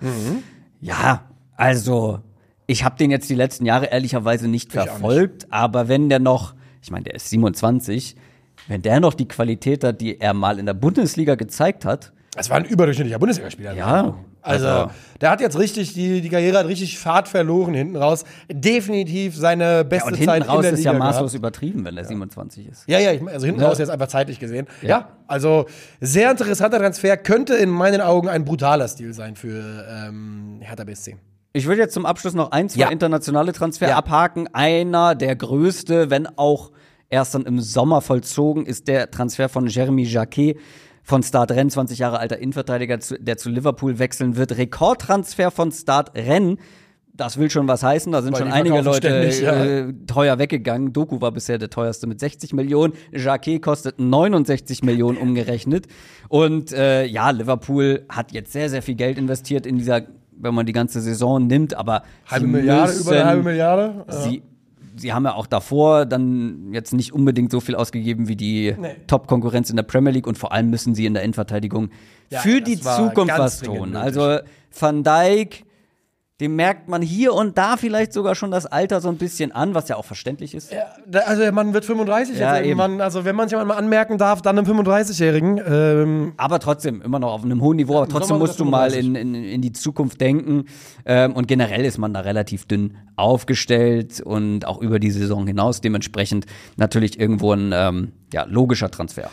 Ja, also ich habe den jetzt die letzten Jahre ehrlicherweise nicht verfolgt, aber wenn der noch, ich meine, der ist 27, wenn der noch die Qualität hat, die er mal in der Bundesliga gezeigt hat. Das war ein überdurchschnittlicher Bundesligaspieler. Ja. Also, der hat jetzt richtig, die Karriere hat richtig Fahrt verloren hinten raus. Definitiv seine beste Zeit in der Liga. Und hinten raus ist ja maßlos übertrieben, wenn er 27 ist. Ja, also hinten raus jetzt einfach zeitlich gesehen. Ja, also sehr interessanter Transfer, könnte in meinen Augen ein brutaler Stil sein für Hertha BSC. Ich würde jetzt zum Abschluss noch 2 internationale Transfer abhaken. Einer, der größte, wenn auch erst dann im Sommer vollzogen, ist der Transfer von Jeremy Jacquet von Stade Rennes, 20 Jahre alter Innenverteidiger, der zu Liverpool wechseln wird. Rekordtransfer von Stade Rennes. Das will schon was heißen. Da sind schon einige Leute teuer weggegangen. Doku war bisher der teuerste mit 60 Millionen. Jacquet kostet 69 Millionen umgerechnet. Und Liverpool hat jetzt sehr, sehr viel Geld investiert in dieser, wenn man die ganze Saison nimmt, aber über eine halbe Milliarde. Sie haben ja auch davor dann jetzt nicht unbedingt so viel ausgegeben wie die Top-Konkurrenz in der Premier League und vor allem müssen sie in der Innenverteidigung für die Zukunft was tun. Also Van Dijk, dem merkt man hier und da vielleicht sogar schon das Alter so ein bisschen an, was ja auch verständlich ist. Ja, also der Mann wird 35 jetzt irgendwann. Also wenn man sich mal anmerken darf, dann einem 35-Jährigen. Aber trotzdem, immer noch auf einem hohen Niveau. Aber trotzdem musst du mal in die Zukunft denken. Und generell ist man da relativ dünn aufgestellt und auch über die Saison hinaus dementsprechend natürlich irgendwo ein logischer Transfer.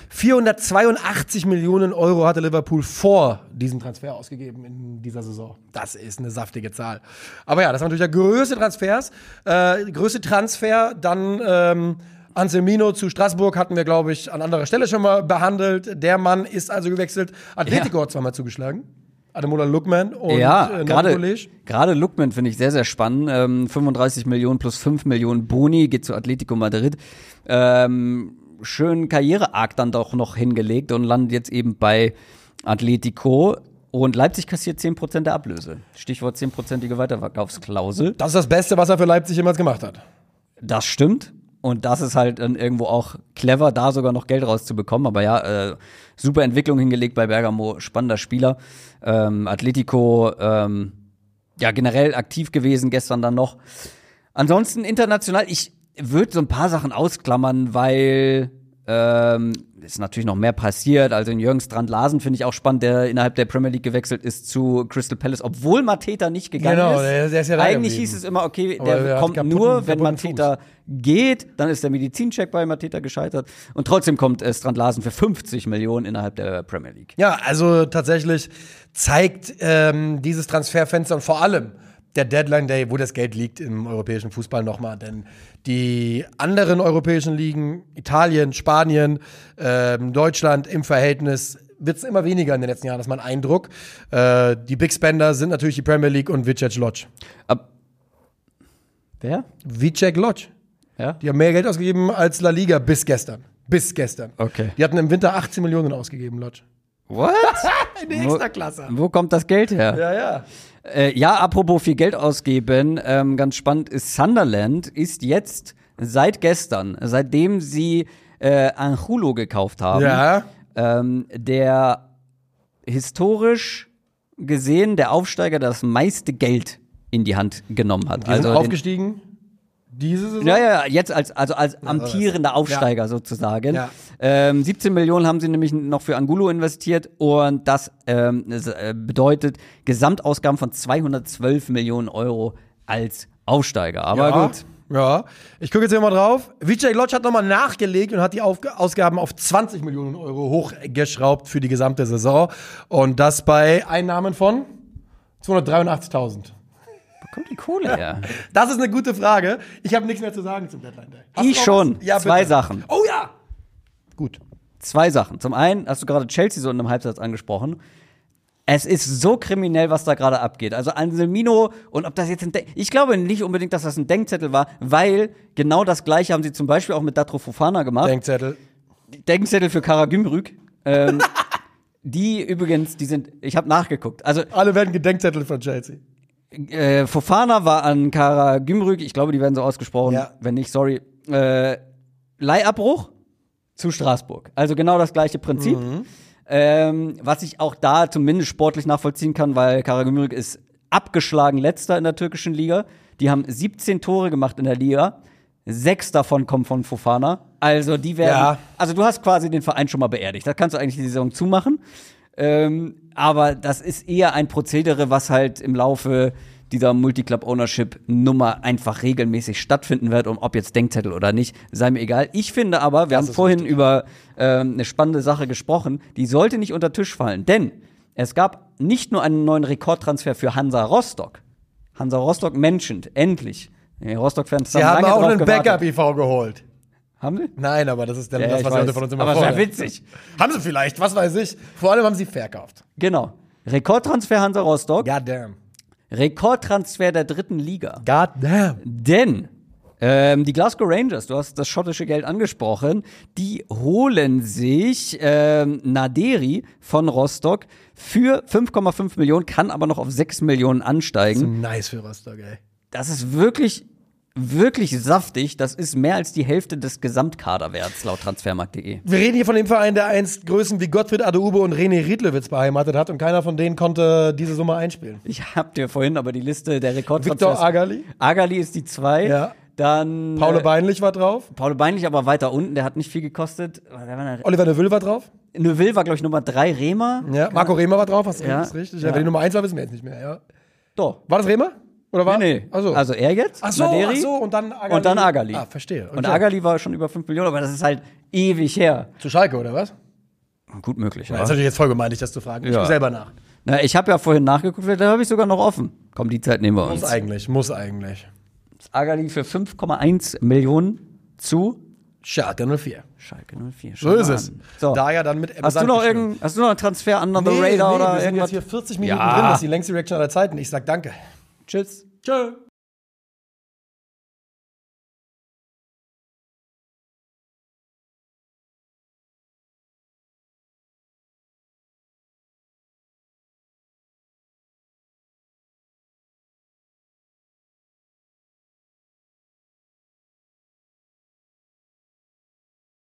482 Millionen Euro hatte Liverpool vor diesem Transfer ausgegeben in dieser Saison. Das ist eine saftige Zahl. Aber ja, das war natürlich der größte Transfer. Dann Anselmino zu Straßburg hatten wir, glaube ich, an anderer Stelle schon mal behandelt. Der Mann ist also gewechselt. Atletico hat zweimal zugeschlagen. Ademola Lookman und gerade Lookman finde ich sehr, sehr spannend. 35 Millionen plus 5 Millionen Boni, geht zu Atletico Madrid. Schönen Karrierearc dann doch noch hingelegt und landet jetzt eben bei Atletico. Und Leipzig kassiert 10% der Ablöse. Stichwort 10%ige Weiterverkaufsklausel. Das ist das Beste, was er für Leipzig jemals gemacht hat. Das stimmt. Und das ist halt dann irgendwo auch clever, da sogar noch Geld rauszubekommen. Aber ja, super Entwicklung hingelegt bei Bergamo, spannender Spieler. Atletico, ja, generell aktiv gewesen, gestern dann noch. Ansonsten international, ich würde so ein paar Sachen ausklammern, weil ist natürlich noch mehr passiert. Also in Jürgen Strand-Larsen finde ich auch spannend, der innerhalb der Premier League gewechselt ist zu Crystal Palace, obwohl Mateta nicht gegangen ist. Der ist ja Eigentlich hieß es immer, okay, der kommt nur, wenn Mateta geht, dann ist der Medizincheck bei Mateta gescheitert und trotzdem kommt Strand-Larsen für 50 Millionen innerhalb der Premier League. Ja, also tatsächlich zeigt dieses Transferfenster und vor allem der Deadline Day, wo das Geld liegt im europäischen Fußball nochmal. Denn die anderen europäischen Ligen, Italien, Spanien, Deutschland im Verhältnis wird es immer weniger in den letzten Jahren, das ist mein Eindruck. Die Big Spender sind natürlich die Premier League und Vicek Lodge. Wer? Vicek Lodge. Ja? Die haben mehr Geld ausgegeben als La Liga bis gestern. Okay. Die hatten im Winter 18 Millionen ausgegeben, Lodge. What? In der Extraklasse. Wo kommt das Geld her? Ja. Ja, apropos viel Geld ausgeben, ganz spannend ist, Sunderland ist jetzt seit gestern, seitdem sie Angulo gekauft haben, der historisch gesehen der Aufsteiger, der das meiste Geld in die Hand genommen hat. Die sind aufgestiegen? Diese Saison? Ja, jetzt als amtierender Aufsteiger sozusagen. Ja. 17 Millionen haben sie nämlich noch für Angulo investiert und das bedeutet Gesamtausgaben von 212 Millionen Euro als Aufsteiger. Aber gut. Ja, ich gucke jetzt hier mal drauf. Vicek Lodge hat nochmal nachgelegt und hat die Ausgaben auf 20 Millionen Euro hochgeschraubt für die gesamte Saison. Und das bei Einnahmen von 283.000. Kommt die Kohle her? Das ist eine gute Frage. Ich habe nichts mehr zu sagen zum Deadline Day. Ich schon. Ja, zwei Sachen. Oh ja! Gut. Zwei Sachen. Zum einen hast du gerade Chelsea so in einem Halbsatz angesprochen. Es ist so kriminell, was da gerade abgeht. Also Anselmino und ob das jetzt ich glaube nicht unbedingt, dass das ein Denkzettel war, weil genau das Gleiche haben sie zum Beispiel auch mit Datro Fofana gemacht. Denkzettel für Karagümrük. Die übrigens, ich habe nachgeguckt. Also alle werden Gedenkzettel von Chelsea. Fofana war an Karagümrük, ich glaube, die werden so ausgesprochen, wenn nicht, sorry. Leihabbruch zu Straßburg. Also genau das gleiche Prinzip. Was ich auch da zumindest sportlich nachvollziehen kann, weil Karagümrük ist abgeschlagen Letzter in der türkischen Liga. Die haben 17 Tore gemacht in der Liga. 6 davon kommen von Fofana. Also die werden, also du hast quasi den Verein schon mal beerdigt. Da kannst du eigentlich die Saison zumachen. Aber das ist eher ein Prozedere, was halt im Laufe dieser Multiclub-Ownership-Nummer einfach regelmäßig stattfinden wird. Und ob jetzt Denkzettel oder nicht, sei mir egal. Ich finde aber, wir haben vorhin über eine spannende Sache gesprochen, die sollte nicht unter den Tisch fallen. Denn es gab nicht nur einen neuen Rekordtransfer für Hansa Rostock. Hansa Rostock mentioned, endlich. Die Rostock-Fans haben lange drauf gewartet. Sie haben auch einen Backup-IV geholt. Haben sie? Nein, aber das ist dann das, was Leute von uns immer fordern. Aber das wäre witzig. Haben sie vielleicht, was weiß ich. Vor allem haben sie verkauft. Genau. Rekordtransfer Hansa Rostock. Goddamn. Rekordtransfer der 3. Liga. Goddamn. Denn die Glasgow Rangers, du hast das schottische Geld angesprochen, die holen sich Naderi von Rostock für 5,5 Millionen, kann aber noch auf 6 Millionen ansteigen. Das ist nice für Rostock, ey. Das ist wirklich saftig. Das ist mehr als die Hälfte des Gesamtkaderwerts laut Transfermarkt.de. Wir reden hier von dem Verein, der einst Größen wie Gottfried Adeube und René Riedlewitz beheimatet hat und keiner von denen konnte diese Summe einspielen. Ich hab dir vorhin aber die Liste der Rekordtransfers. Victor Agali? Agali ist die 2. Ja. Dann Paul Beinlich war drauf. Paul Beinlich aber weiter unten, der hat nicht viel gekostet. Oliver Neuville war drauf. Neuville war, glaube ich, Nummer 3, Rehmer. Ja, Marco Rehmer war drauf, hast du richtig. Ja. Wer die Nummer 1 war, wissen wir jetzt nicht mehr. Ja. Doch. War das Rehmer? Oder war? Nee. Also er jetzt, Naderi, und dann Agali. Und dann Agali. Ah, verstehe. Okay. Und Agali war schon über 5 Millionen, aber das ist halt ewig her. Zu Schalke, oder was? Gut möglich, ja. Das ist natürlich jetzt voll gemein, dich das zu fragen. Ich gucke selber nach. Na, ich habe ja vorhin nachgeguckt, da habe ich sogar noch offen. Komm, die Zeit nehmen wir uns. Muss eigentlich. Agali für 5,1 Millionen zu Schalke 04. Schalke 04. So ist es. So. Da ja dann mit Hast du noch einen Transfer under the radar oder wir sind irgendwas? jetzt hier 40 Minuten drin, das ist die längste Reaction aller Zeiten. Ich sag danke. Tschüss. Tschö.